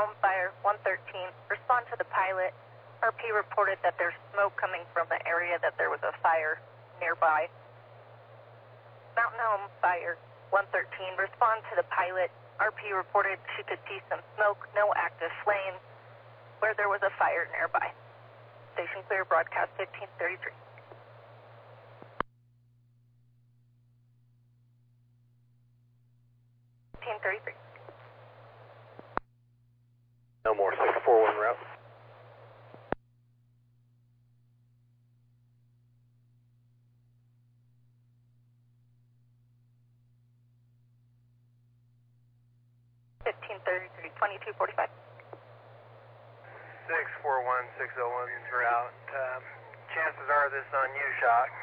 Home Fire 113, respond to the pilot. RP reported that there's smoke coming from the area that there was a fire nearby. Mountain Home Fire 113, respond to the pilot. RP reported she could see some smoke, no active flame, where there was a fire nearby. Station clear, broadcast 1533. No more 641 route. $1533, 2245. 641, 601 route. Chances are this on U-Shock.